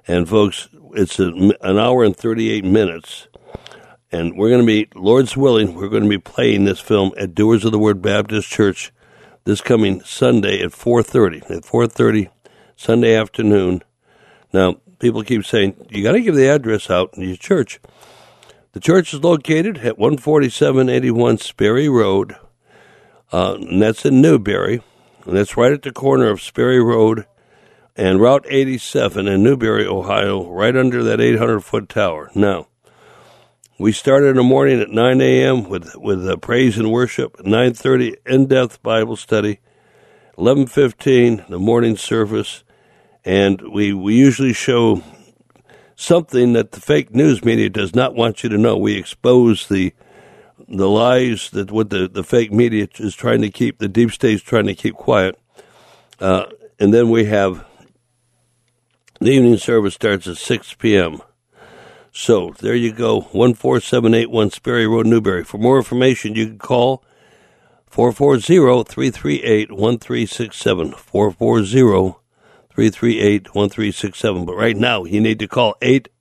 And, folks, it's an hour and 38 minutes. And we're going to be, Lord's willing, we're going to be playing this film at Doers of the Word Baptist Church this coming Sunday at 4:30. At 4:30, Sunday afternoon. Now, people keep saying, you got to give the address out in your church. The church is located at 14781 Sperry Road, and that's in Newberry. And that's right at the corner of Sperry Road and Route 87 in Newberry, Ohio, right under that 800-foot tower. Now, we start in the morning at 9 a.m. with praise and worship, 9:30 in-depth Bible study, 11:15 the morning service, and we usually show something that the fake news media does not want you to know. We expose the lies that what the fake media is trying to keep, the deep state is trying to keep quiet. And then we have the evening service starts at 6 p.m. So there you go, 14781 Sperry Road, Newberry. For more information, you can call 440-338-1367, 440-338-1367. But right now, you need to call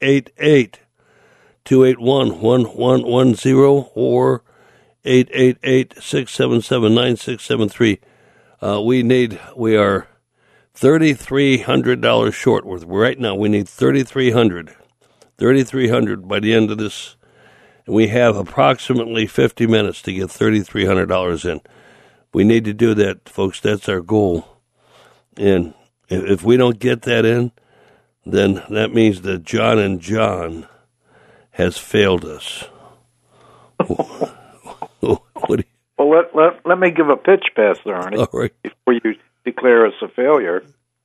888-281-1110 or 888-677-9673. We are $3,300 short. Right now, we need $3,300 by the end of this. And we have approximately 50 minutes to get $3,300 in. We need to do that, folks. That's our goal. And if we don't get that in, then that means that John and John has failed us. Let me give a pitch, Pastor Arnie, all right, before you declare us a failure.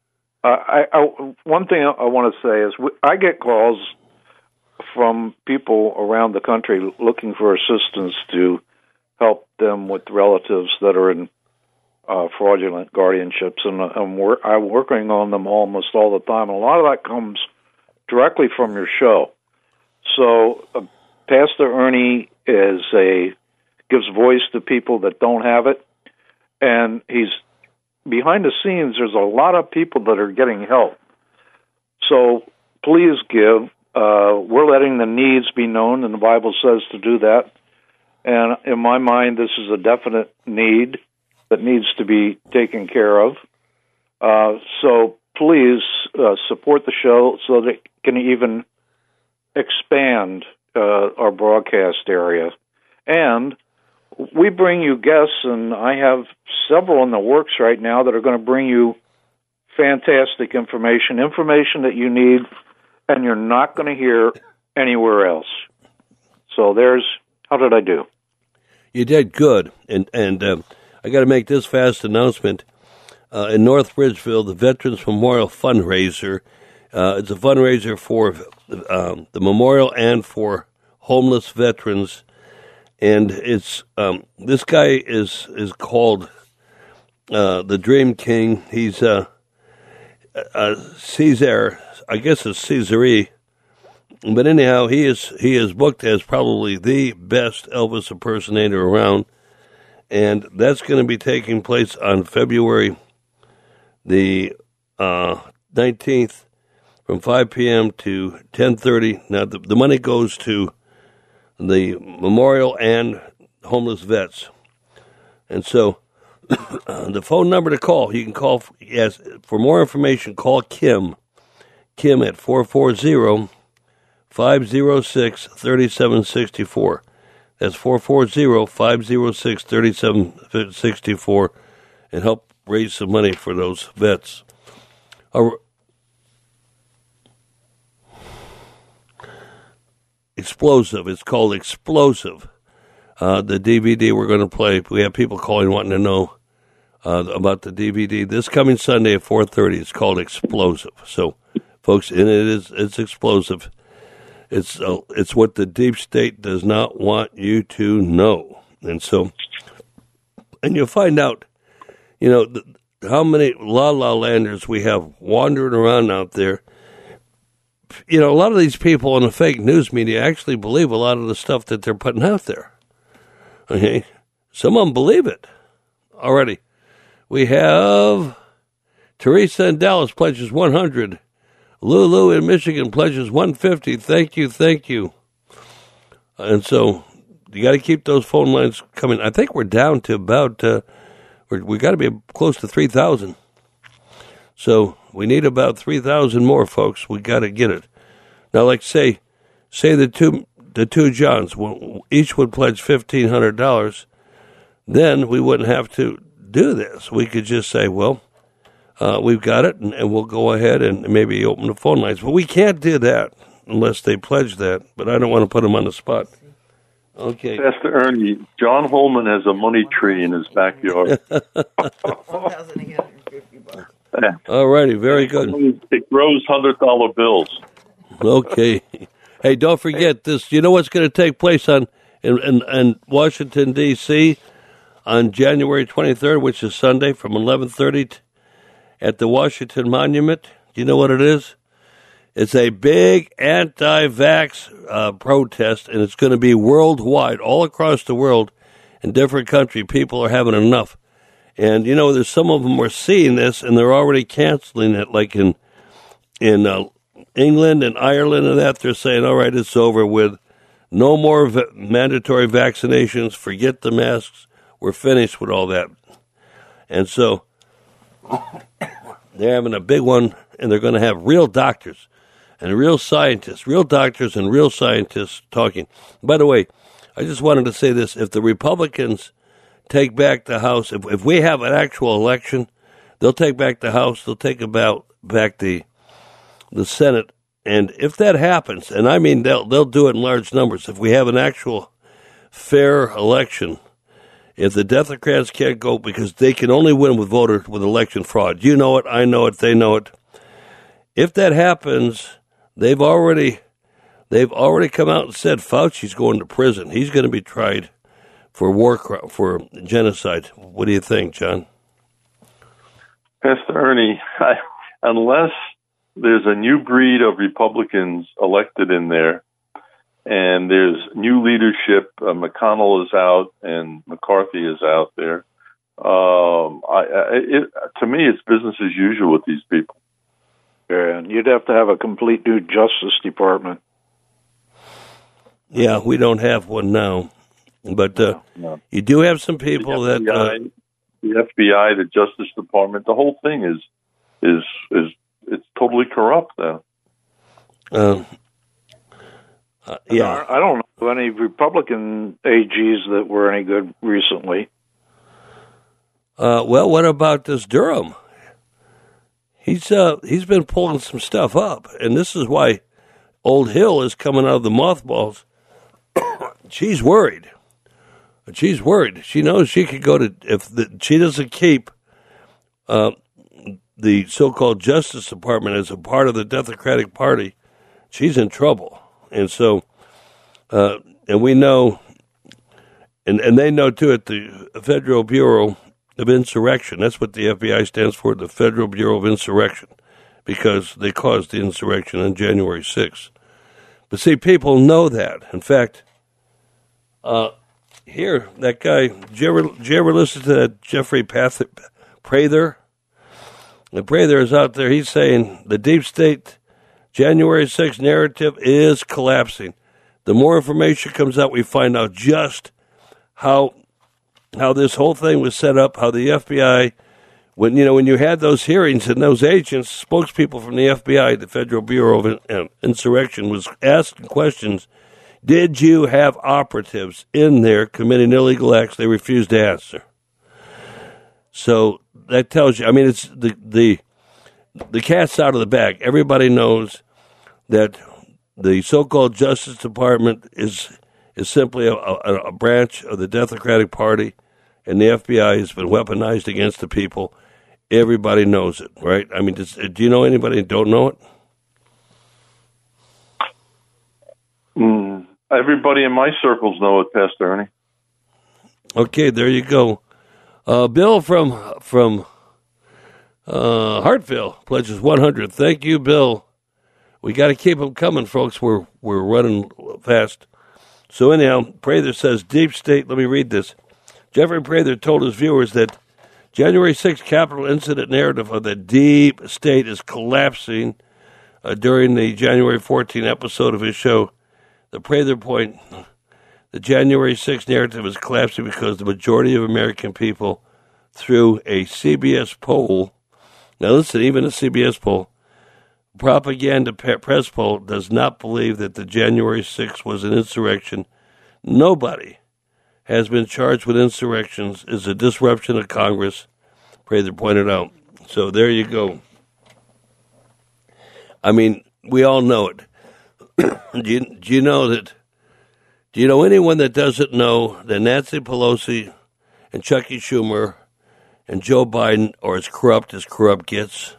One thing I want to say is I get calls from people around the country looking for assistance to help them with relatives that are in fraudulent guardianships, and I'm working on them almost all the time. And a lot of that comes directly from your show. So Pastor Ernie gives voice to people that don't have it, and he's behind the scenes. There's a lot of people that are getting help. So please give. We're letting the needs be known, and the Bible says to do that. And in my mind, this is a definite need that needs to be taken care of. So please support the show so that it can even expand our broadcast area. And we bring you guests, and I have several in the works right now that are going to bring you fantastic information that you need and you're not going to hear anywhere else. So how did I do? You did good. And I got to make this fast announcement. In North Ridgeville, the Veterans Memorial Fundraiser, it's a fundraiser for the memorial and for homeless veterans. And it's this guy is called the Dream King. He's Caesar, I guess it's Caesare. But anyhow, he is booked as probably the best Elvis impersonator around. And that's going to be taking place on February the 19th from 5 p.m. to 10:30. Now, the money goes to the memorial and homeless vets. And so the phone number to call, you can call, yes, for more information, call Kim at 440-506-3764. That's 440-506-3764, and help raise some money for those vets. Explosive. It's called Explosive. The DVD we're going to play. We have people calling wanting to know about the DVD. This coming Sunday at 4:30. It's called Explosive. So, folks, and it's explosive. It's what the deep state does not want you to know. And so, and you'll find out, how many la-la landers we have wandering around out there. A lot of these people in the fake news media actually believe a lot of the stuff that they're putting out there. Okay? Some of them believe it already. We have Teresa in Dallas pledges $100 Lulu in Michigan pledges $150. Thank you. And so you got to keep those phone lines coming. I think we're down to about we got to be close to 3,000. So we need about 3,000 more, folks. We got to get it. Now, like say the two Johns each would pledge $1,500. Then we wouldn't have to do this. We could just say, well, we've got it, and we'll go ahead and maybe open the phone lines. But we can't do that unless they pledge that. But I don't want to put them on the spot. Okay. Pastor Ernie, John Holman has a money tree in his backyard. All righty, very good. It grows $100 bills. Okay. Hey, don't forget this. You know what's going to take place in Washington, D.C. on January 23rd, which is Sunday, from 11:30 at the Washington Monument? Do you know what it is? It's a big anti-vax protest, and it's going to be worldwide, all across the world, in different countries. People are having enough. And, you know, there's some of them are seeing this, and they're already canceling it, like in England and Ireland and that. They're saying, all right, it's over with. No more mandatory vaccinations. Forget the masks. We're finished with all that. And so they're having a big one, and they're going to have real doctors and real scientists, real doctors and real scientists talking. By the way, I just wanted to say this. If the Republicans take back the House, if we have an actual election, they'll take back the House, they'll take back the Senate. And if that happens, and I mean they'll do it in large numbers, if we have an actual fair election, if the Democrats can't go, because they can only win with election fraud. You know it, I know it, they know it. If that happens, they've already come out and said Fauci's going to prison. He's going to be tried for genocide. What do you think, John? Pastor Ernie, unless there's a new breed of Republicans elected in there, and there's new leadership, McConnell is out and McCarthy is out there, to me, it's business as usual with these people. Yeah, and you'd have to have a complete new Justice Department. Yeah, we don't have one now. But no. You do have some people the FBI, the Justice Department, the whole thing is it's totally corrupt now. Yeah, I don't know any Republican AGs that were any good recently. Well, what about this Durham? He's been pulling some stuff up, and this is why Old Hill is coming out of the mothballs. She's worried. She's worried. She knows she could go to, she doesn't keep the so-called Justice Department as a part of the Democratic Party, she's in trouble. And so, and we know, and they know too, at the Federal Bureau of Insurrection, that's what the FBI stands for, the Federal Bureau of Insurrection, because they caused the insurrection on January 6th. But see, people know that. In fact, here, that guy, did you ever listen to that Jeffrey Prather? The Prather is out there, he's saying the deep state January 6th narrative is collapsing. The more information comes out, we find out just how this whole thing was set up, how the FBI, when you had those hearings and those agents, spokespeople from the FBI, the Federal Bureau of Insurrection, was asking questions. Did you have operatives in there committing illegal acts? They refused to answer. So that tells you, I mean, it's the cat's out of the bag. Everybody knows that the so-called Justice Department is simply a branch of the Democratic Party, and the FBI has been weaponized against the people. Everybody knows it, right? I mean, do you know anybody who don't know it? Everybody in my circles know it, Pastor Ernie. Okay, there you go. Bill from Hartville pledges 100. Thank you, Bill. We got to keep them coming, folks. We're running fast. So anyhow, Prather says, deep state, let me read this. Jeffrey Prather told his viewers that January 6th Capitol incident narrative of the deep state is collapsing. during the January 14 episode of his show, The Prather Point, the January 6 narrative is collapsing because the majority of American people, through a CBS poll, now listen, even a CBS poll, propaganda press poll, does not believe that the January 6 was an insurrection. Nobody has been charged with insurrections. Is a disruption of Congress, Prather pointed out. So there you go. I mean, we all know it. Do you know that? Do you know anyone that doesn't know that Nancy Pelosi and Chucky Schumer and Joe Biden are as corrupt gets?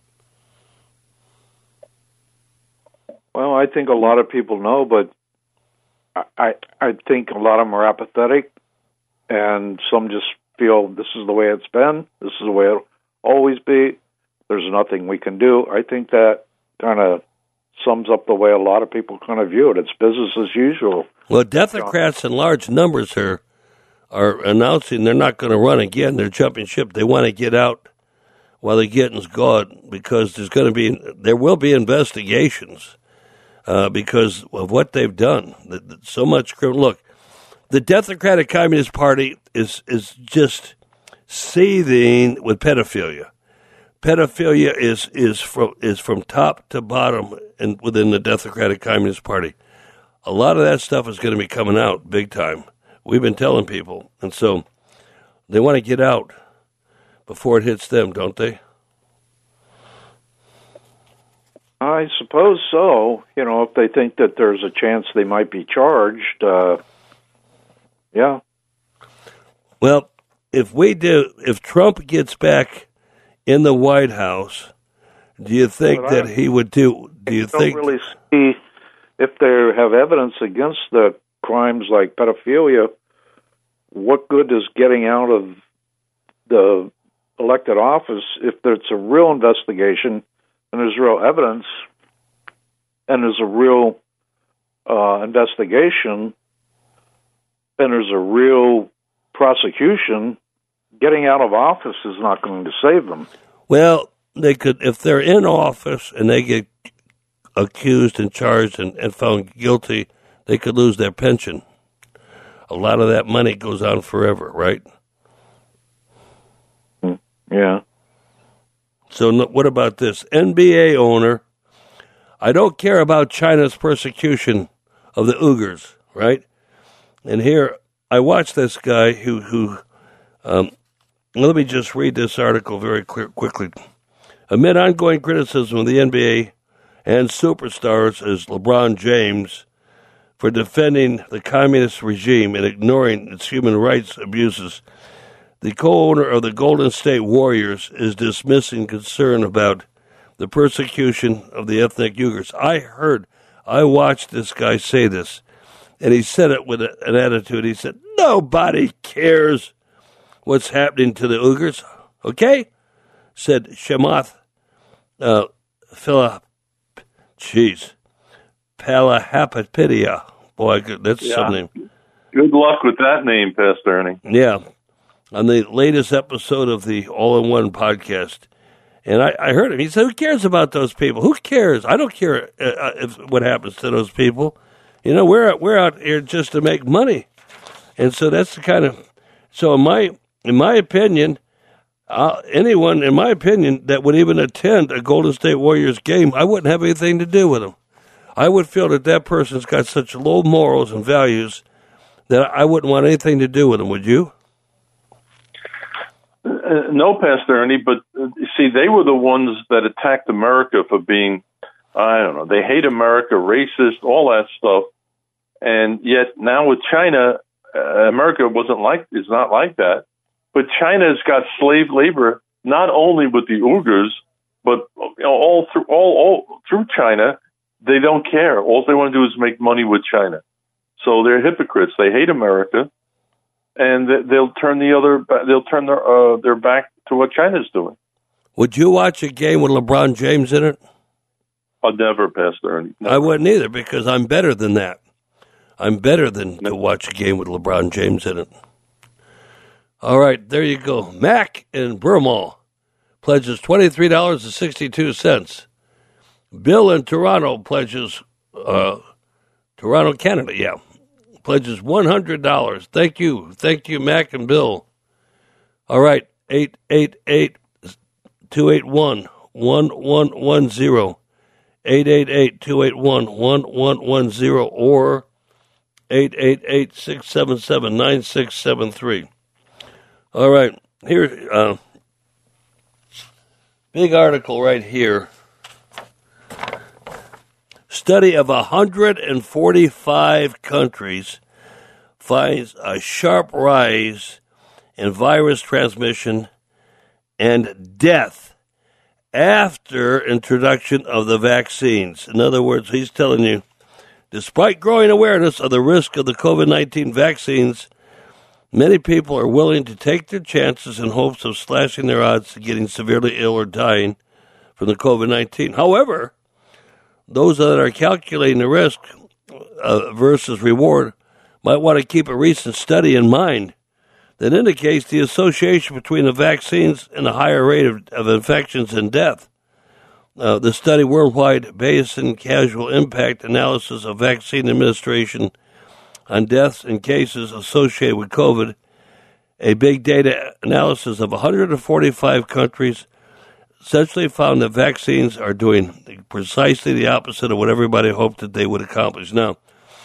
Well, I think a lot of people know, but I think a lot of them are apathetic, and some just feel this is the way it's been, this is the way it'll always be, there's nothing we can do. I think that kind of sums up the way a lot of people kind of view it. It's business as usual. Well, Democrats in large numbers are announcing they're not going to run again. They're jumping ship. They want to get out while the getting's good, because there will be investigations because of what they've done. So much criminal. Look, the Democratic Communist Party is just seething with pedophilia. Pedophilia is from top to bottom and within the Democratic Communist Party. A lot of that stuff is going to be coming out big time. We've been telling people, and so they want to get out before it hits them, don't they? I suppose so. You know, if they think that there's a chance they might be charged, yeah. Well, if Trump gets back in the White House, do you think that he would do? Do you think? I don't really see if they have evidence against the crimes like pedophilia. What good is getting out of the elected office if there's a real investigation and there's real evidence and there's a real investigation and there's a real prosecution? Getting out of office is not going to save them. Well, they could, if they're in office and they get accused and charged and found guilty, they could lose their pension. A lot of that money goes on forever, right? Yeah. So what about this? NBA owner, I don't care about China's persecution of the Uyghurs, right? And here, I watched this guy who let me just read this article very quickly. Amid ongoing criticism of the NBA and superstars as LeBron James for defending the communist regime and ignoring its human rights abuses, the co-owner of the Golden State Warriors is dismissing concern about the persecution of the ethnic Uyghurs. I watched this guy say this, and he said it with an attitude. He said, nobody cares what's happening to the Uyghurs, okay? Said Shamath Palahapitiya. Boy, that's something. Good luck with that name, Pastor Ernie. Yeah, on the latest episode of the All-in-One podcast. And I heard him. He said, who cares about those people? Who cares? I don't care what happens to those people. You know, we're out here just to make money. And so that's the kind of... So in my opinion, anyone, in my opinion, that would even attend a Golden State Warriors game, I wouldn't have anything to do with them. I would feel that person's got such low morals and values that I wouldn't want anything to do with them. Would you? No, Pastor Ernie, but see, they were the ones that attacked America for being, I don't know, they hate America, racist, all that stuff. And yet now with China, America is not like that. But China's got slave labor not only with the Uyghurs, but all through China. They don't care. All they want to do is make money with China. So they're hypocrites. They hate America, and they'll turn their back to what China's doing. Would you watch a game with LeBron James in it? I'd never, Pastor Ernie. Never. I wouldn't either, because I'm better than that. I'm better than to watch a game with LeBron James in it. All right, there you go. Mac in Burmall pledges $23.62. Bill in Toronto pledges, Toronto, Canada, pledges $100. Thank you. Thank you, Mac and Bill. All right, 888-281-1110. 888-281-1110 or 888-677-9673. All right, here, big article right here. Study of 145 countries finds a sharp rise in virus transmission and death after introduction of the vaccines. In other words, he's telling you, despite growing awareness of the risk of the COVID-19 vaccines, many people are willing to take their chances in hopes of slashing their odds of getting severely ill or dying from the COVID-19. However, those that are calculating the risk versus reward might want to keep a recent study in mind that indicates the association between the vaccines and a higher rate of infections and death. The study, Worldwide Bayesian Causal Impact Analysis of Vaccine Administration on Deaths and Cases Associated with COVID, a big data analysis of 145 countries, essentially found that vaccines are doing precisely the opposite of what everybody hoped that they would accomplish. Now,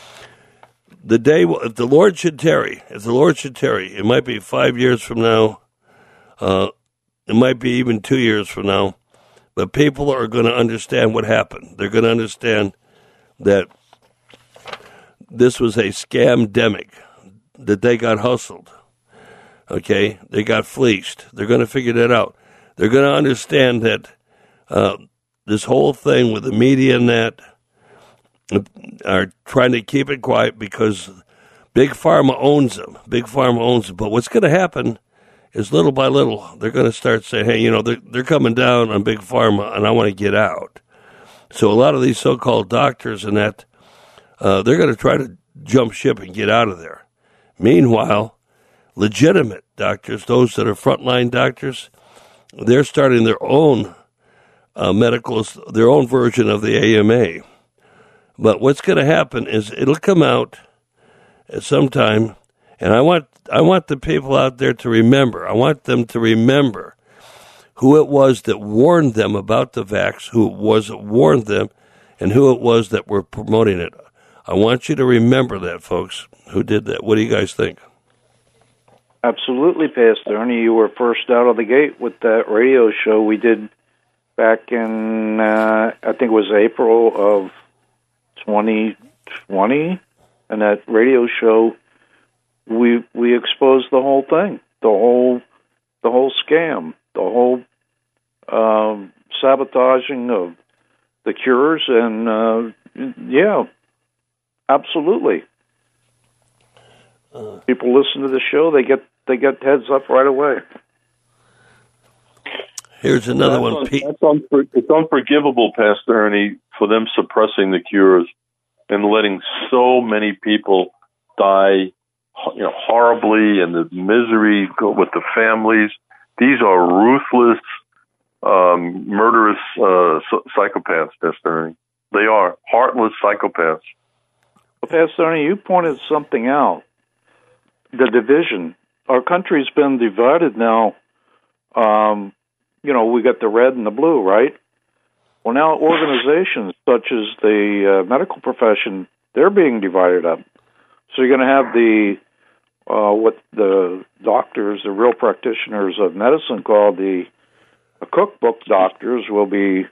if the Lord should tarry, it might be 5 years from now, it might be even 2 years from now, but people are going to understand what happened. They're going to understand that this was a scam-demic, that they got hustled, okay? They got fleeced. They're going to figure that out. They're going to understand that this whole thing with the media and that are trying to keep it quiet because Big Pharma owns them. But what's going to happen is little by little, they're going to start saying, hey, they're coming down on Big Pharma and I want to get out. So a lot of these so-called doctors and that, they're going to try to jump ship and get out of there. Meanwhile, legitimate doctors, those that are frontline doctors, they're starting their own their own version of the AMA. But what's going to happen is it'll come out at some time, and I want the people out there to remember. I want them to remember who it was that warned them about the vax, who it was that warned them, and who it was that were promoting it. I want you to remember that, folks, who did that. What do you guys think? Absolutely, Pastor Ernie. You were first out of the gate with that radio show we did back in, I think it was April of 2020. And that radio show, we exposed the whole thing, the whole scam, the whole sabotaging of the cures, and yeah, absolutely. People listen to the show; they get heads up right away. Here's another one. It's unforgivable, Pastor Ernie, for them suppressing the cures and letting so many people die, horribly, and the misery go with the families. These are ruthless, murderous psychopaths, Pastor Ernie. They are heartless psychopaths. Well, Pastor Ernie, you pointed something out. The division. Our country's been divided now. We got the red and the blue, right? Well, now organizations such as the medical profession, they're being divided up. So you're going to have what the doctors, the real practitioners of medicine call the cookbook doctors will be,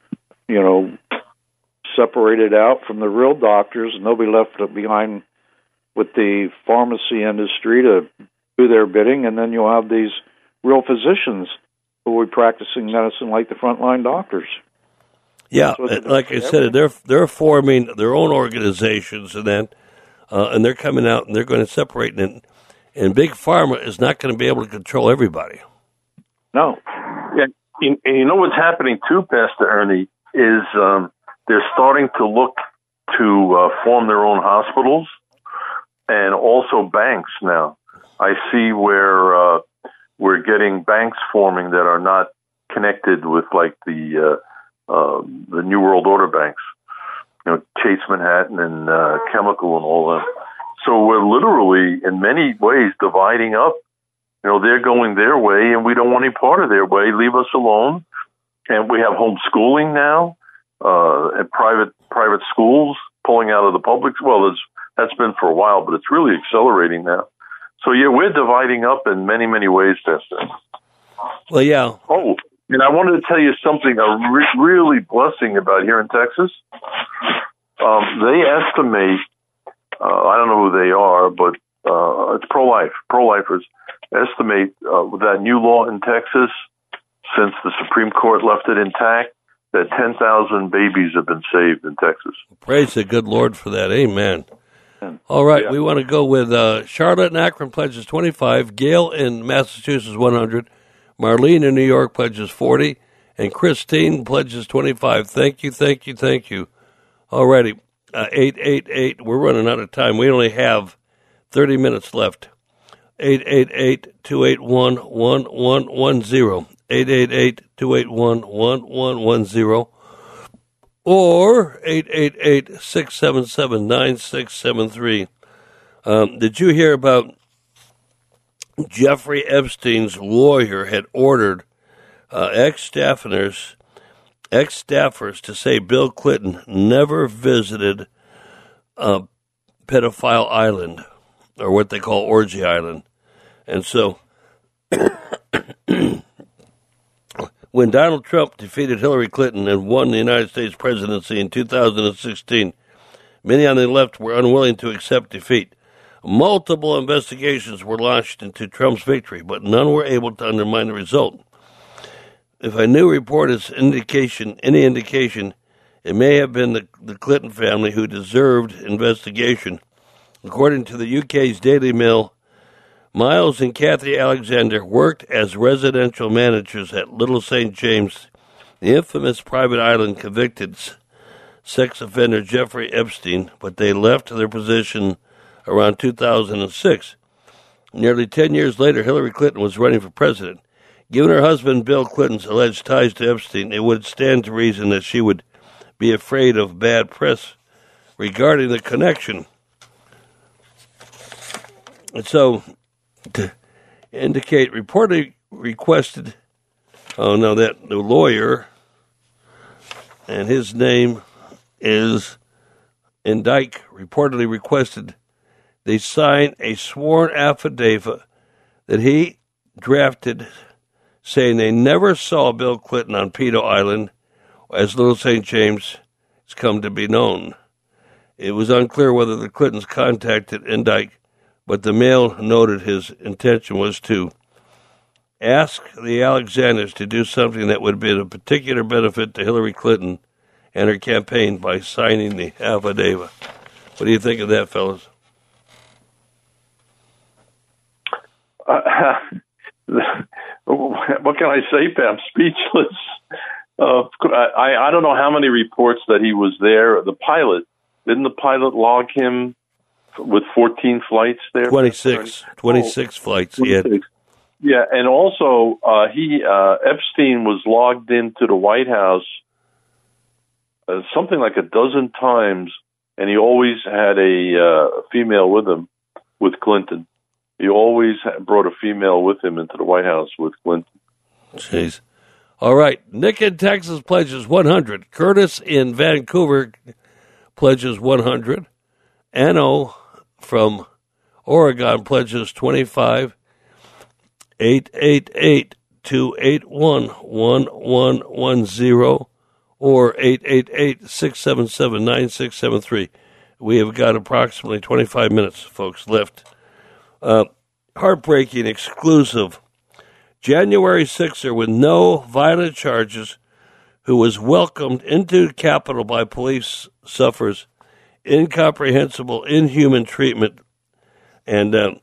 separated out from the real doctors, and they'll be left behind with the pharmacy industry to do their bidding, and then you'll have these real physicians who will be practicing medicine like the frontline doctors. Yeah, so like I said, they're forming their own organizations, and then and they're coming out and they're going to separate. And Big Pharma is not going to be able to control everybody. No. Yeah, and you know what's happening too, Pastor Ernie, is they're starting to look to form their own hospitals and also banks now. I see where we're getting banks forming that are not connected with like the the New World Order banks, Chase Manhattan and Chemical and all that. So we're literally, in many ways, dividing up. They're going their way, and we don't want any part of their way. Leave us alone. And we have homeschooling now, and private schools pulling out of the public. Well, that's been for a while, but it's really accelerating now. So yeah, we're dividing up in many, many ways, Teston. Well, yeah. Oh, and I wanted to tell you something really blessing about here in Texas. They estimate, I don't know who they are, but it's pro-lifers estimate with that new law in Texas, since the Supreme Court left it intact, that 10,000 babies have been saved in Texas. Praise the good Lord for that. Amen. All right, we want to go with Charlotte in Akron pledges 25, Gail in Massachusetts 100, Marlene in New York pledges 40, and Christine pledges 25. Thank you. All righty, 888, we're running out of time. We only have 30 minutes left. 888-281-1110, 888-281-1110, or 888-677-9673. Did you hear about Jeffrey Epstein's lawyer had ordered ex-staffers to say Bill Clinton never visited Pedophile Island, or what they call Orgy Island. And so when Donald Trump defeated Hillary Clinton and won the United States presidency in 2016, many on the left were unwilling to accept defeat. Multiple investigations were launched into Trump's victory, but none were able to undermine the result. If a new report is any indication, it may have been the Clinton family who deserved investigation. According to the UK's Daily Mail, Miles and Kathy Alexander worked as residential managers at Little St. James, the infamous private island convicted sex offender Jeffrey Epstein, but they left their position around 2006. Nearly 10 years later, Hillary Clinton was running for president. Given her husband Bill Clinton's alleged ties to Epstein, it would stand to reason that she would be afraid of bad press regarding the connection. And so, to indicate, reportedly requested, that the lawyer, and his name is Dyke, reportedly requested they sign a sworn affidavit that he drafted saying they never saw Bill Clinton on Pedo Island, as Little St. James has come to be known. It was unclear whether the Clintons contacted Dyke, but the Mail noted his intention was to ask the Alexanders to do something that would be of particular benefit to Hillary Clinton and her campaign by signing the affidavit. What do you think of that, fellas? What can I say, Pam? Speechless. I don't know how many reports that he was there. The pilot, didn't the pilot log him with 14 flights there? 26 flights. 26. Yeah, and also Epstein was logged into the White House something like a dozen times, and he always had a female with him, with Clinton. He always brought a female with him into the White House with Clinton. Jeez. All right. Nick in Texas pledges 100. Curtis in Vancouver pledges 100. Anno from Oregon pledges 25. 888-281-1110 or 888-677-9673. We have got approximately 25 minutes, folks, left. Heartbreaking exclusive. January 6er with no violent charges, who was welcomed into the Capitol by police, suffers incomprehensible, inhuman treatment. And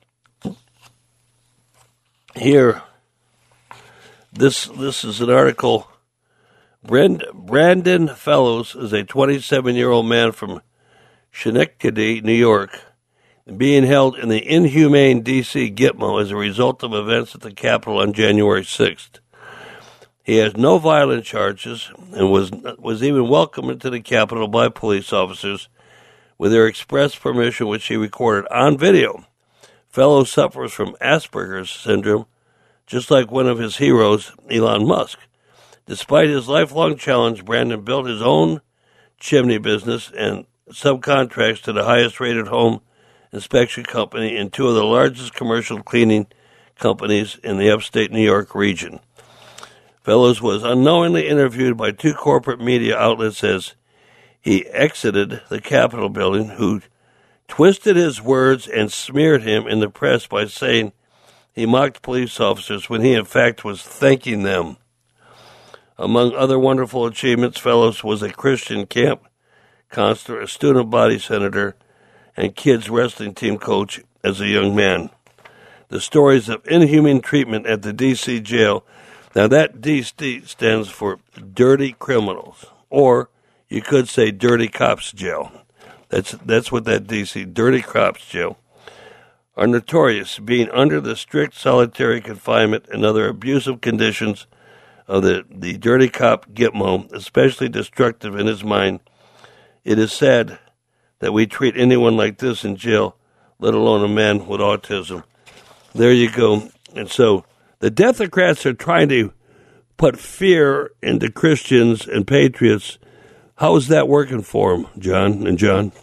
here, this is an article. Brandon Fellows is a 27-year-old man from Schenectady, New York, being held in the inhumane D.C. Gitmo as a result of events at the Capitol on January 6th. He has no violent charges and was even welcomed into the Capitol by police officers with their express permission, which he recorded on video. Fellows suffers from Asperger's syndrome, just like one of his heroes, Elon Musk. Despite his lifelong challenge, Brandon built his own chimney business and subcontracts to the highest-rated home inspection company and two of the largest commercial cleaning companies in the upstate New York region. Fellows was unknowingly interviewed by two corporate media outlets as he exited the Capitol building, who twisted his words and smeared him in the press by saying he mocked police officers when he in fact was thanking them. Among other wonderful achievements, Fellows was a Christian camp counselor, a student body senator, and kids wrestling team coach as a young man. The stories of inhuman treatment at the D.C. jail. Now that D.C. stands for Dirty Criminals, or you could say Dirty Cops Jail. That's what that D.C. Dirty Cops Jail are notorious, being under the strict solitary confinement and other abusive conditions of the dirty cop Gitmo, especially destructive in his mind. It is sad that we treat anyone like this in jail, let alone a man with autism. There you go. And so the Democrats are trying to put fear into Christians and patriots. How is that working for them, John and John?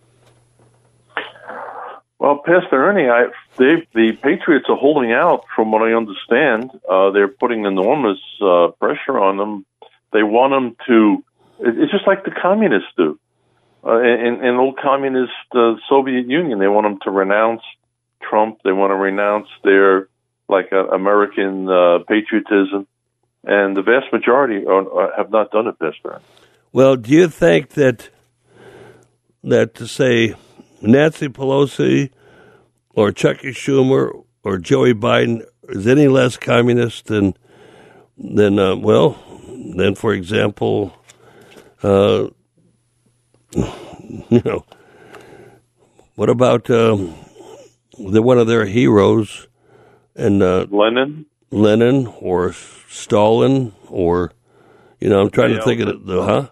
Well, Pastor Ernie, the Patriots are holding out, from what I understand. They're putting enormous pressure on them. They want them to. It's just like the communists do. In old communist Soviet Union, they want them to renounce Trump. They want to renounce their American patriotism, and the vast majority have not done it, Pastor. Well, do you think that to say Nancy Pelosi or Chuck Schumer or Joey Biden is any less communist than for example, what about one of their heroes and Lenin or Stalin or I'm trying to think of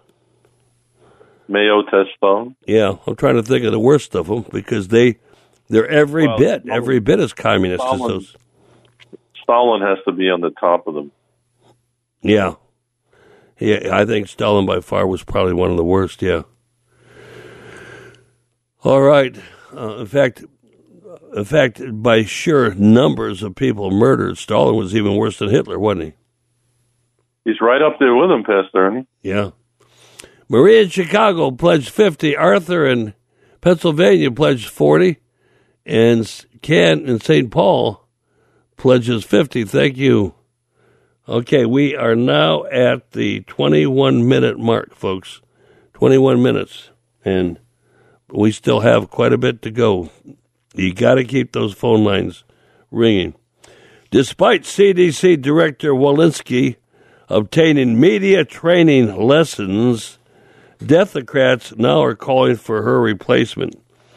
Mao Testone. Yeah, I'm trying to think of the worst of them because they're every bit as communist as those. Stalin has to be on the top of them. Yeah, I think Stalin by far was probably one of the worst. Yeah. All right. In fact, by sheer numbers of people murdered, Stalin was even worse than Hitler, wasn't he? He's right up there with him, Pastor Ernie. Yeah. Maria in Chicago pledged 50. Arthur in Pennsylvania pledged 40. And Ken in St. Paul pledges 50. Thank you. Okay, we are now at the 21-minute mark, folks. 21 minutes. And we still have quite a bit to go. You got to keep those phone lines ringing. Despite CDC Director Walensky obtaining media training lessons, Democrats now are calling for her replacement.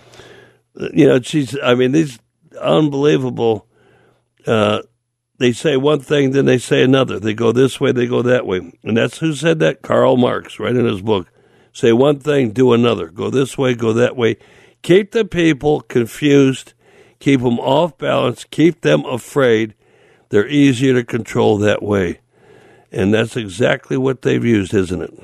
These unbelievable, they say one thing, then they say another. They go this way, they go that way. And that's who said that? Karl Marx, right in his book. Say one thing, do another. Go this way, go that way. Keep the people confused. Keep them off balance. Keep them afraid. They're easier to control that way. And that's exactly what they've used, isn't it?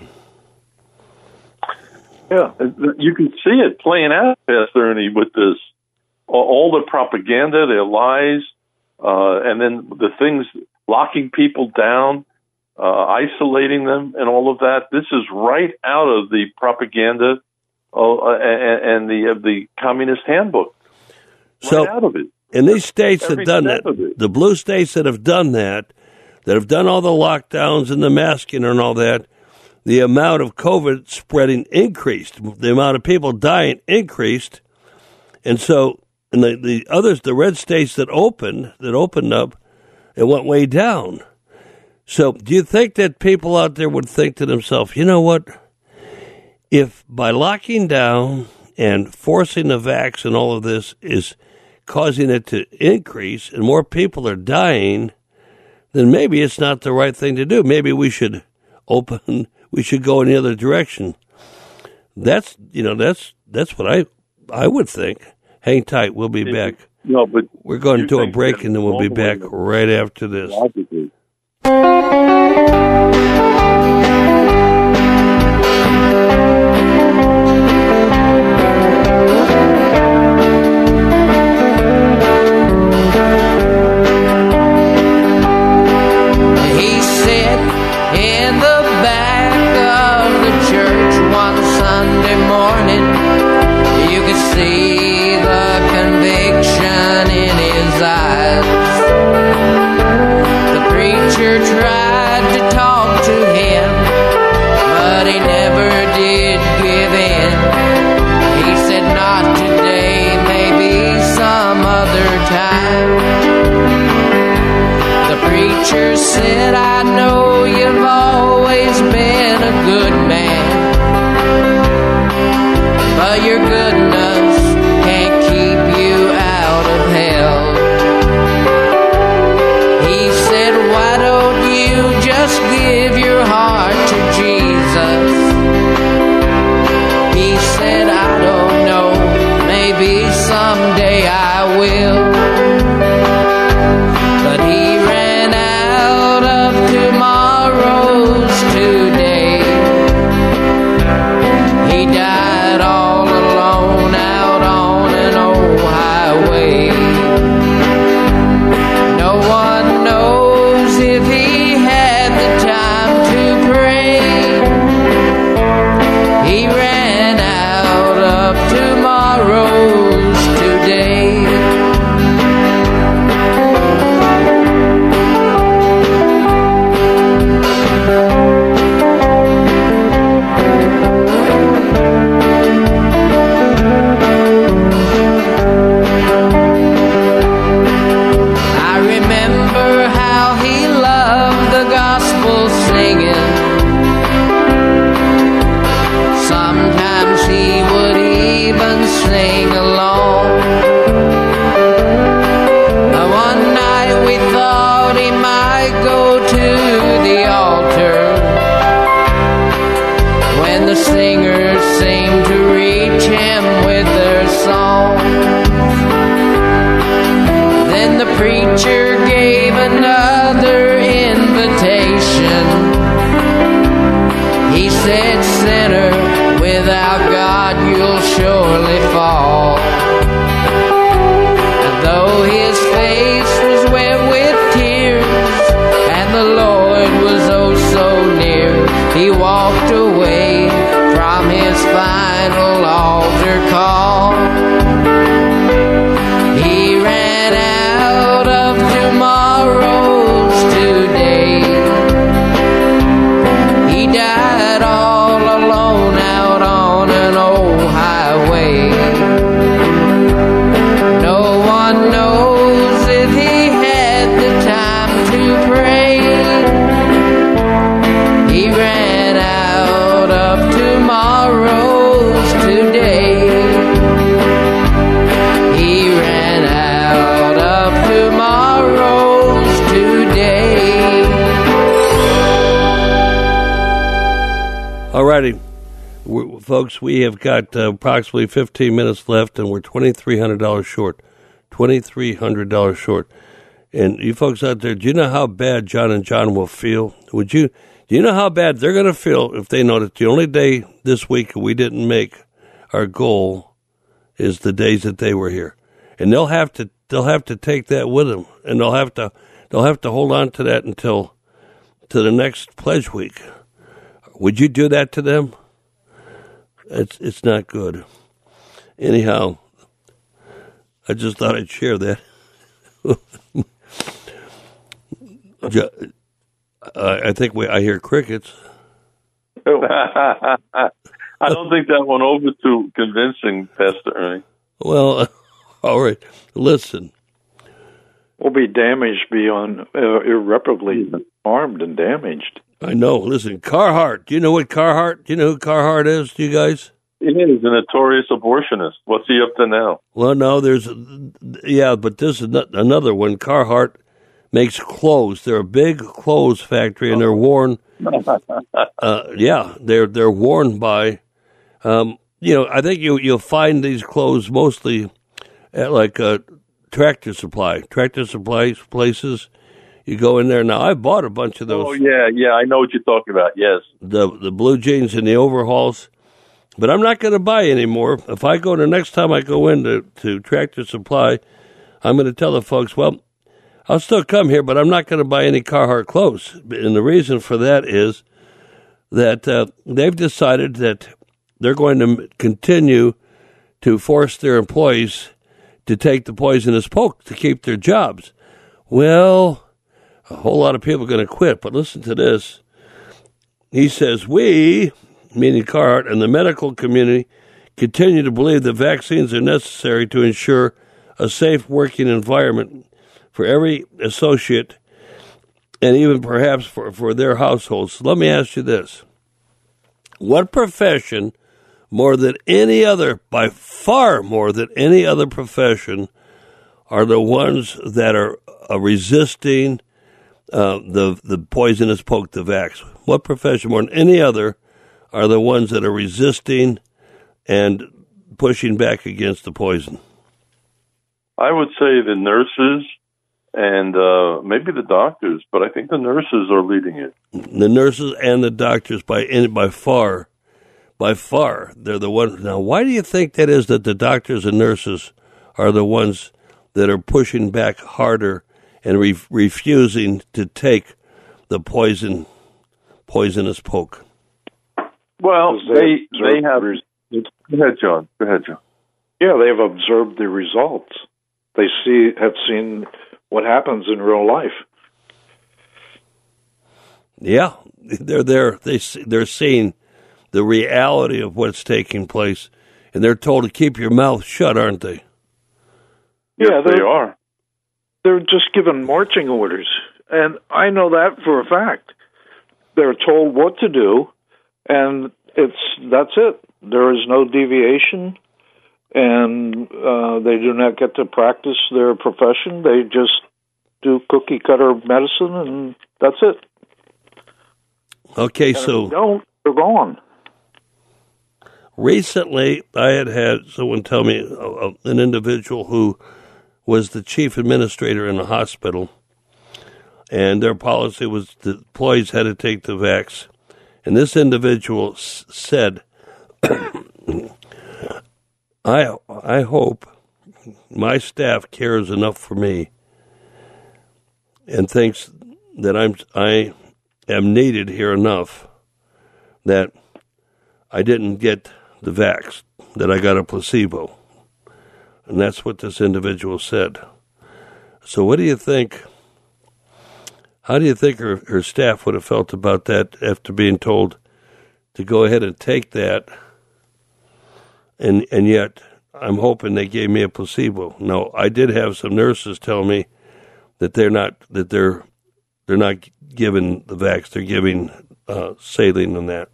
Yeah, you can see it playing out, Pastor Ernie, with this. All the propaganda, their lies, and then the things, locking people down, isolating them, and all of that. This is right out of the propaganda and the Communist Handbook. Right out of it. In these states that have done that, the blue states that have done that have done all the lockdowns and the masking and all that, the amount of COVID spreading increased. The amount of people dying increased. And so in the others, the red states that opened up, it went way down. So do you think that people out there would think to themselves, you know what? If by locking down and forcing the vax and all of this is causing it to increase and more people are dying, then maybe it's not the right thing to do. Maybe we should go in the other direction. That's what I would think. Hang tight. We'll be back. No, but we're going to a break, and then we'll be back right after this. Logically. He sat in the back of the church one Sunday morning. You could see the conviction in his eyes. The preacher tried to talk to him, but he never did give in. He said, not today, maybe some other time. The preacher said, I know you've always been a good man, but your goodness can't keep you out of hell. He said, why don't you just give your heart to Jesus? He said, I don't know, maybe someday I will. But he ran out of tomorrow's today. He died all alone out on an old highway. No one knows if he had the time to pray. He ran out of tomorrow's today. I remember how he loved the gospel singing. Sometimes he would even sing along. One night we thought he might go to the altar, when the singers seemed to reach him with their song. Then the preacher gave another invitation. He said, sinner, without God you'll surely fall. And though his face was wet with tears, and the Lord was oh so near, he walked away from his final altar call. He ran out of tomorrow's today. He died all alone out on an old highway. No one knows if he had the time to pray. He ran out of tomorrow's today. He ran out of tomorrow's today. All righty, folks, we have got approximately 15 minutes left, and we're $2,300 short. $2,300 short. And you folks out there, do you know how bad John and John will feel? Do you know how bad they're going to feel if they know that the only day this week we didn't make our goal is the days that they were here? And they'll have to take that with them, and they'll have to hold on to that until to the next pledge week. Would you do that to them? It's not good. Anyhow, I just thought I'd share that. I think I hear crickets. I don't think that went over too convincing, Pastor Ernie. Well, all right. Listen. We'll be damaged beyond irreparably harmed and damaged. I know. Listen, Carhart. Do you know what Carhart? Do you know who Carhart is? Do you guys? He is a notorious abortionist. What's he up to now? Well, no. But this is another one. Carhart makes clothes. They're a big clothes factory, and they're worn. They're worn by. I think you'll find these clothes mostly at like Tractor Supply places. You go in there now. I bought a bunch of those. Oh yeah, I know what you're talking about. Yes, the blue jeans and the overalls. But I'm not going to buy any more. If I go the next time I go into Tractor Supply, I'm going to tell the folks, well, I'll still come here, but I'm not going to buy any Carhartt clothes. And the reason for that is that they've decided that they're going to continue to force their employees to take the poisonous poke to keep their jobs. Well, a whole lot of people are going to quit, but listen to this. He says, we, meaning Carhartt, and the medical community continue to believe that vaccines are necessary to ensure a safe working environment for every associate and even perhaps for their households. So let me ask you this. What profession, more than any other, by far more than any other profession, are the ones that are resisting the poisonous poke, the vax? What profession, more than any other, are the ones that are resisting and pushing back against the poison? I would say the nurses and maybe the doctors, but I think the nurses are leading it. The nurses and the doctors, by far, they're the ones. Now, why do you think that is, that the doctors and nurses are the ones that are pushing back harder and refusing to take the poisonous poke? Well, they have. Go ahead, John. Yeah, they have observed the results. They have seen what happens in real life. Yeah, they're there. They're seeing the reality of what's taking place, and they're told to keep your mouth shut, aren't they? Yeah, they are. They're just given marching orders, and I know that for a fact. They're told what to do, and that's it. There is no deviation, and they do not get to practice their profession. They just do cookie-cutter medicine, and that's it. Okay, and so... if they don't, they're gone. Recently, I had someone tell me, an individual who was the chief administrator in the hospital, and their policy was the employees had to take the vax. And this individual said, I hope my staff cares enough for me and thinks that I am needed here enough that I didn't get the vax, that I got a placebo. And that's what this individual said. So what do you think? How do you think her staff would have felt about that after being told to go ahead and take that? And yet, I'm hoping they gave me a placebo. No, I did have some nurses tell me that they're not giving the vax. They're giving saline on that.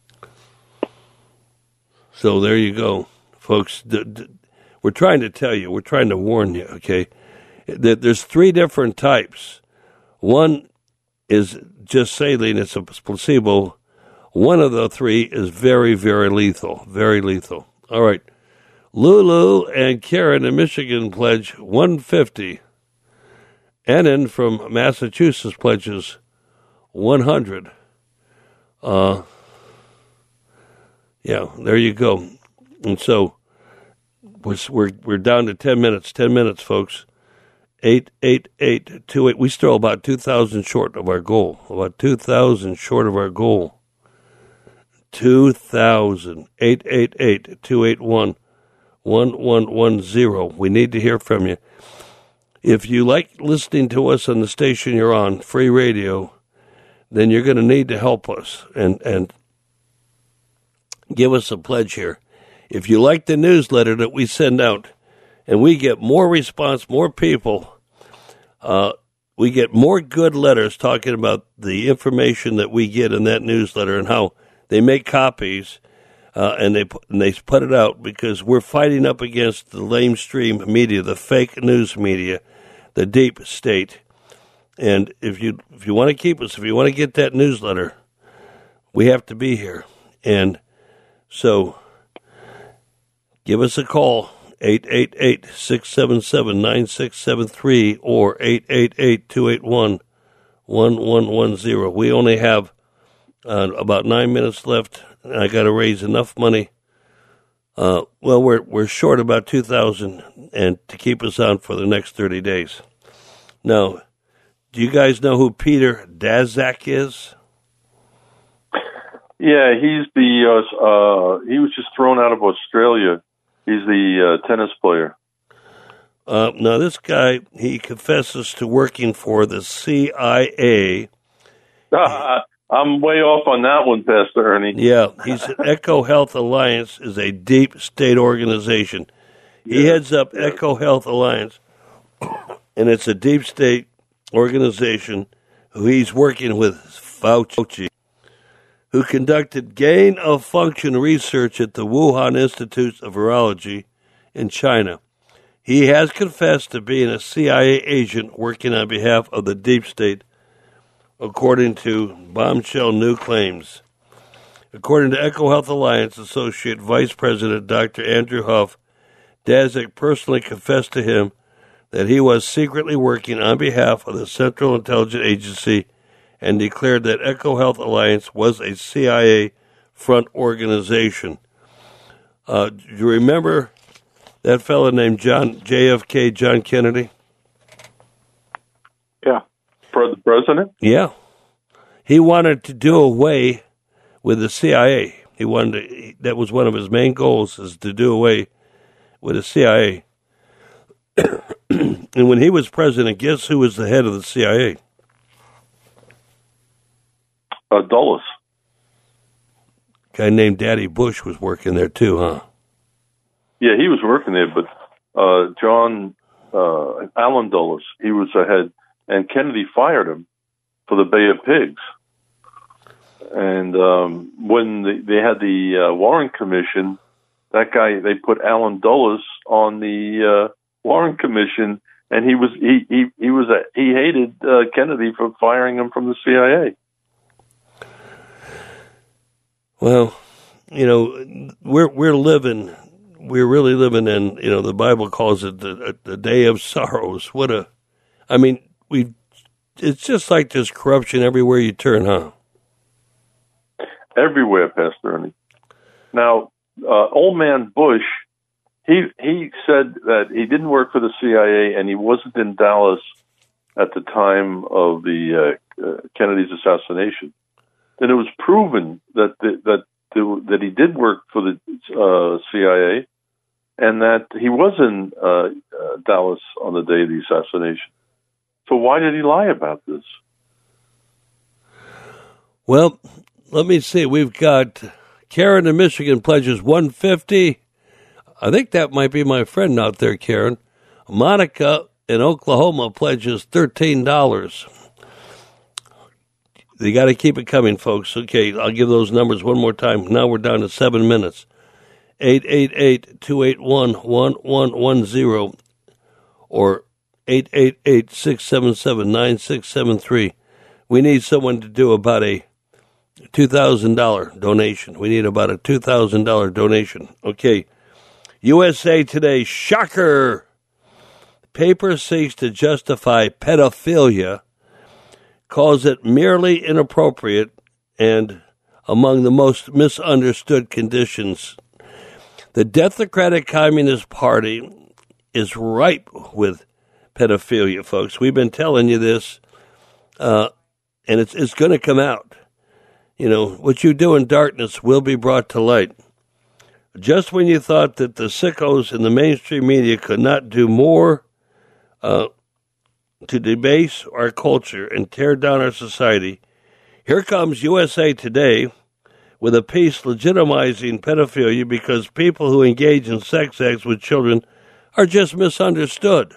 So there you go, folks. We're trying to tell you. We're trying to warn you. Okay, there's 3 different types. One is just saline. It's a placebo. One of the 3 is very, very lethal. Very lethal. All right. Lulu and Karen in Michigan pledge $150. Annan from Massachusetts pledges $100. Yeah, there you go. And so we're down to 10 minutes. 10 minutes, folks. 88828. We still about 2,000 short of our goal. About 2,000 short of our goal. 2,000. 888-281-1110. We need to hear from you. If you like listening to us on the station you're on, free radio, then you're going to need to help us and give us a pledge here. If you like the newsletter that we send out, and we get more response, more people, we get more good letters talking about the information that we get in that newsletter and how they make copies and they put it out because we're fighting up against the lamestream media, the fake news media, the deep state. And if you want to keep us, if you want to get that newsletter, we have to be here. And so give us a call, 888-677-9673 or 888-281-1110. We only have about 9 minutes left, and I got to raise enough money. Well, we're short about $2,000 and to keep us on for the next 30 days. Now, do you guys know who Peter Daszak is? Yeah, he's he was just thrown out of Australia. He's the tennis player. Now, this guy, he confesses to working for the CIA. I'm way off on that one, Pastor Ernie. Yeah, he's at Echo Health Alliance is a deep state organization. He heads up Echo Health Alliance, and it's a deep state organization who he's working with Fauci, who conducted gain-of-function research at the Wuhan Institute of Virology in China. He has confessed to being a CIA agent working on behalf of the deep state, according to bombshell new claims. According to Echo Health Alliance Associate Vice President Dr. Andrew Huff, Daszak personally confessed to him that he was secretly working on behalf of the Central Intelligence Agency and declared that Echo Health Alliance was a CIA front organization. Do you remember that fellow named John Kennedy? Yeah. For the president? Yeah. He wanted to do away with the CIA. That was one of his main goals, is to do away with the CIA. And when he was president, guess who was the head of the CIA? Dulles. A guy named Daddy Bush was working there too, huh? Yeah, he was working there, but Alan Dulles, he was the head, and Kennedy fired him for the Bay of Pigs. And when they had the Warren Commission, that guy, they put Alan Dulles on the Warren Commission, and he hated Kennedy for firing him from the CIA. Well, we're really living in, the Bible calls it the day of sorrows. It's just like there's corruption everywhere you turn, huh? Everywhere, Pastor Ernie. Now, old man Bush, he said that he didn't work for the CIA and he wasn't in Dallas at the time of the Kennedy's assassination. Then it was proven that he did work for the CIA and that he was in Dallas on the day of the assassination. So why did he lie about this? Well, let me see. We've got Karen in Michigan pledges $150. I think that might be my friend out there, Karen. Monica in Oklahoma pledges $13. You got to keep it coming, folks. Okay, I'll give those numbers one more time. Now we're down to 7 minutes. 888-281-1110 or 888-677-9673. We need someone to do about a $2,000 donation. We need about a $2,000 donation. Okay. USA Today, shocker. Paper seeks to justify pedophilia, calls it merely inappropriate and among the most misunderstood conditions. The Democratic Communist Party is ripe with pedophilia, folks. We've been telling you this, and it's going to come out. What you do in darkness will be brought to light. Just when you thought that the sickos in the mainstream media could not do more to debase our culture and tear down our society, here comes USA Today with a piece legitimizing pedophilia because people who engage in sex acts with children are just misunderstood.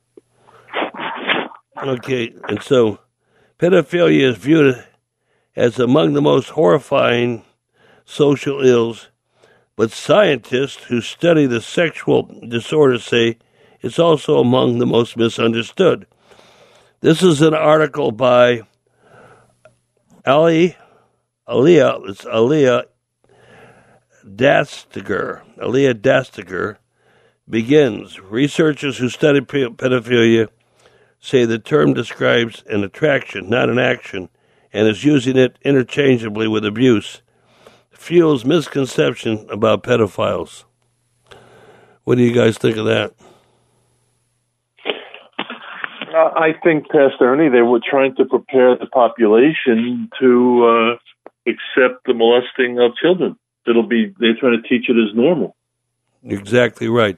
Okay, and so pedophilia is viewed as among the most horrifying social ills, but scientists who study the sexual disorder say it's also among the most misunderstood. This is an article by Aliyah Dastiger begins. Researchers who study pedophilia say the term describes an attraction, not an action, and is using it interchangeably with abuse. Fuels misconception about pedophiles. What do you guys think of that? I think, Pastor Ernie, they were trying to prepare the population to accept the molesting of children. They're trying to teach it as normal. Exactly right.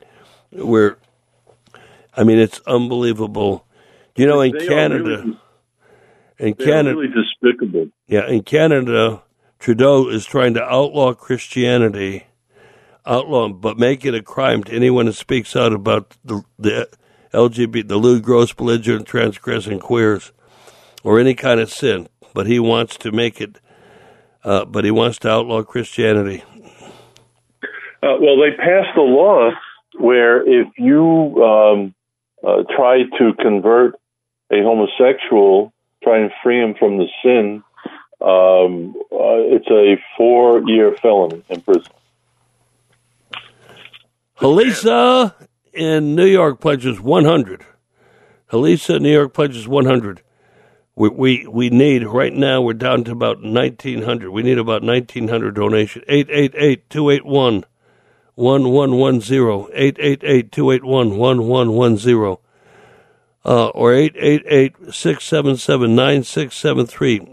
It's unbelievable. In Canada, really despicable. Yeah, in Canada, Trudeau is trying to outlaw Christianity, but make it a crime to anyone who speaks out about the LGBT, the lewd, gross, belligerent, transgressing queers, or any kind of sin. But he wants to make it. But he wants to outlaw Christianity. Well, they passed a law where if you try to convert a homosexual, try and free him from the sin, it's a 4-year felony in prison. Halisa in New York pledges 100. Halisa in New York pledges 100. We need, right now, we're down to about 1,900. We need about 1,900 donations. 888-281-1110. 888-281-1110. Or 888-677-9673.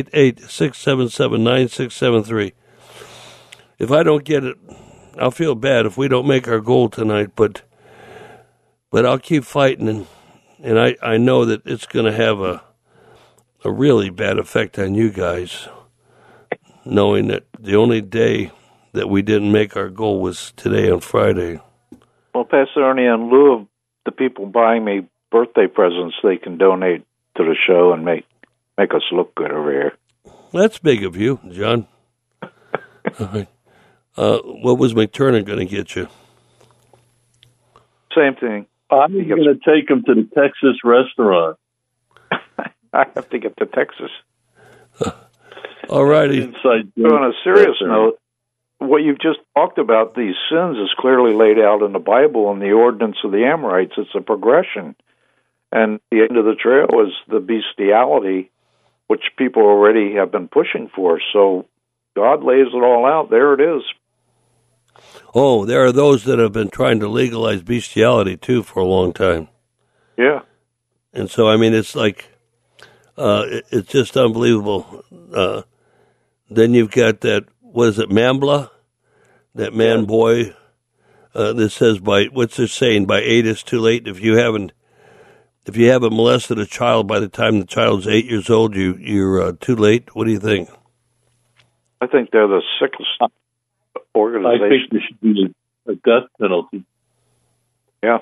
888-677-9673. If I don't get it, I'll feel bad if we don't make our goal tonight, but I'll keep fighting, and I know that it's going to have a really bad effect on you guys, knowing that the only day that we didn't make our goal was today on Friday. Well, Pastor Ernie, in lieu of the people buying me birthday presents, they can donate to the show and make us look good over here. That's big of you, John. All right. What was McTurnan going to get you? Same thing. I'm going to take him to the Texas restaurant. I have to get to Texas. All righty. So on a serious note, what you've just talked about, these sins, is clearly laid out in the Bible and the ordinance of the Amorites. It's a progression. And the end of the trail is the bestiality, which people already have been pushing for. So God lays it all out. There it is. Oh, there are those that have been trying to legalize bestiality, too, for a long time. Yeah. And so, it's like, it's just unbelievable. Then you've got that, what is it, Mambla? That man boy that says what's it saying? By 8 it's too late. If you haven't molested a child by the time the child's 8 years old, you're too late. What do you think? I think they're the sickest organization. I think there should be a death penalty. Yeah.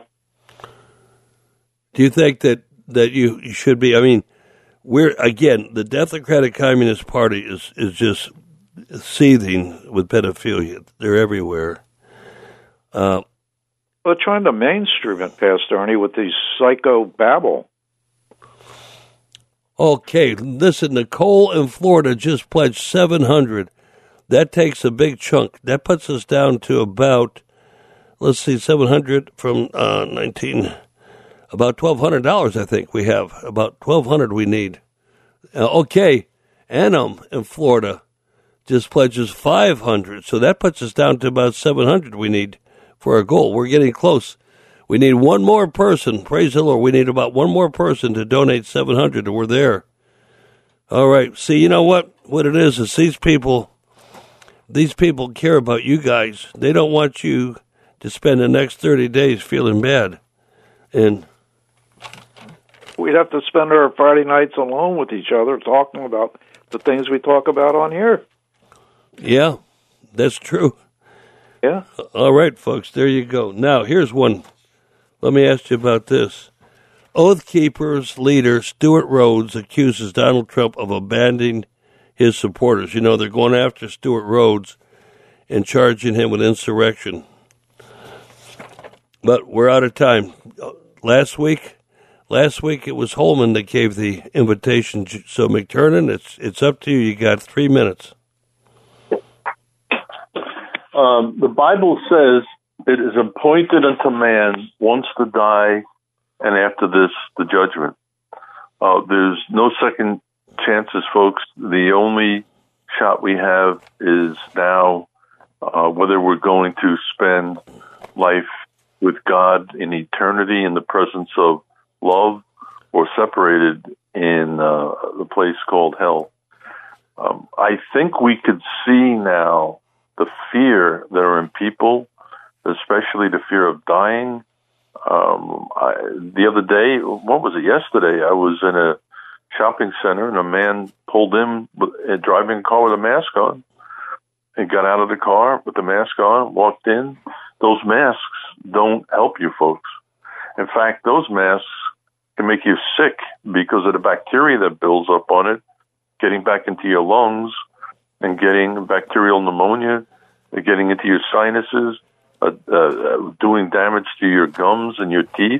Do you think that you should be? The Democratic Communist Party is just seething with pedophilia. They're everywhere. They're trying to mainstream it, Pastor Ernie, with these psycho babble. Okay, listen, Nicole in Florida just pledged $700. That takes a big chunk. That puts us down to about, $700 from about $1,200, I think we have. About $1,200 we need. Okay, Annam in Florida just pledges $500. So that puts us down to about $700 we need for our goal. We're getting close. We need one more person. Praise the Lord. We need about one more person to donate $700, and we're there. All right. See, you know what? What it is these people care about you guys. They don't want you to spend the next 30 days feeling bad. And we'd have to spend our Friday nights alone with each other talking about the things we talk about on here. Yeah, that's true. Yeah. All right, folks, there you go. Now, here's one. Let me ask you about this. Oath Keepers leader Stuart Rhodes accuses Donald Trump of abandoning his supporters. You know, they're going after Stuart Rhodes and charging him with insurrection. But we're out of time. Last week, Last week it was Holman that gave the invitation. So McTurnan, it's up to you. You got 3 minutes. The Bible says it is appointed unto man once to die, and after this, the judgment. There's no second chances, folks. The only shot we have is now whether we're going to spend life with God in eternity in the presence of love or separated in the place called hell. I think we could see now the fear that are in people, especially the fear of dying. The other day, what was it, yesterday, I was in a shopping center and a man pulled in driving a car with a mask on. He got out of the car with the mask on, walked in. Those masks don't help you, folks. In fact, those masks can make you sick because of the bacteria that builds up on it, getting back into your lungs and getting bacterial pneumonia, getting into your sinuses, doing damage to your gums and your teeth.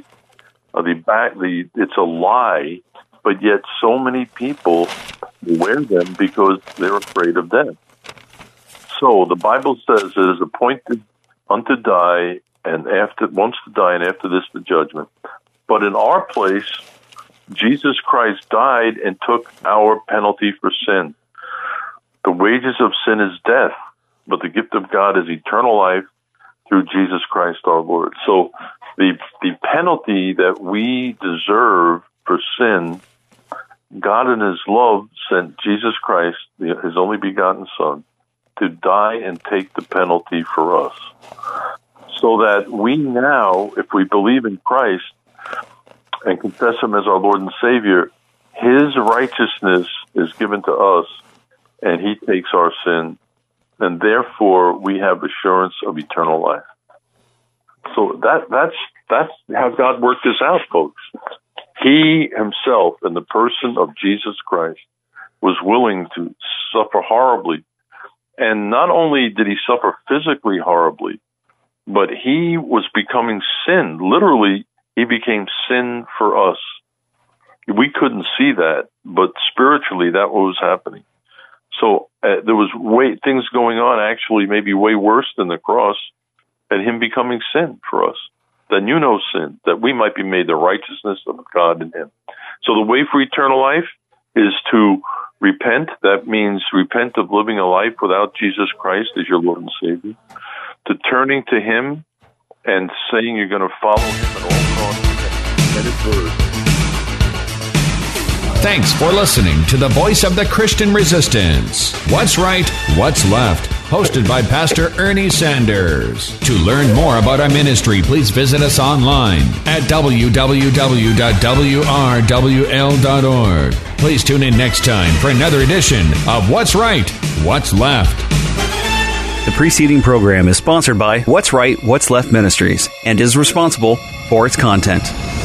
It's a lie, but yet so many people wear them because they're afraid of death. So the Bible says it is appointed unto die, and once to die, and after this the judgment. But in our place, Jesus Christ died and took our penalty for sin. The wages of sin is death, but the gift of God is eternal life through Jesus Christ our Lord. So the penalty that we deserve for sin, God in His love sent Jesus Christ, His only begotten Son, to die and take the penalty for us. So that we now, if we believe in Christ and confess Him as our Lord and Savior, His righteousness is given to us, and He takes our sin, and therefore we have assurance of eternal life. So that's how God worked this out, folks. He Himself, in the person of Jesus Christ, was willing to suffer horribly. And not only did He suffer physically horribly, but He was becoming sin. Literally, He became sin for us. We couldn't see that, but spiritually that was happening. So there was things going on actually maybe way worse than the cross, and Him becoming sin for us. That you know sin, that we might be made the righteousness of God in Him. So the way for eternal life is to repent. That means repent of living a life without Jesus Christ as your Lord and Savior. To turning to Him and saying you're going to follow Him at all costs and His word. Thanks for listening to the Voice of the Christian Resistance. What's Right, What's Left? Hosted by Pastor Ernie Sanders. To learn more about our ministry, please visit us online at www.wrwl.org. Please tune in next time for another edition of What's Right, What's Left. The preceding program is sponsored by What's Right, What's Left Ministries and is responsible for its content.